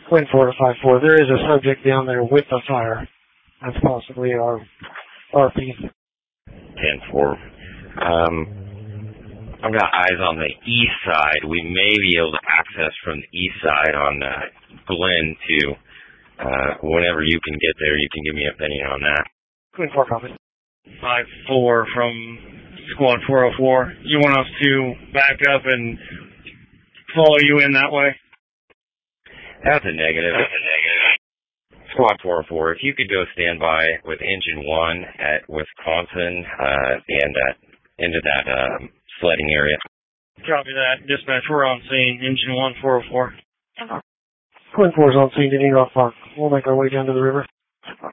Wind 4 to 5-4. There is a subject down there with the fire. That's possibly our RP. 10-4. I've got eyes on the east side. We may be able to access from the east side on Glen to whenever you can get there. You can give me a opinion on that. Wind 4 copy. 5-4 from Squad 404. You want us to back up and follow you in that way? That's a negative. Squad 404, if you could go stand by with Engine 1 at Wisconsin and into that sledding area. Copy that. Dispatch, we're on scene. Engine 1, 404. Wind 4's on scene to Eagle Park. We'll make our way down to the river.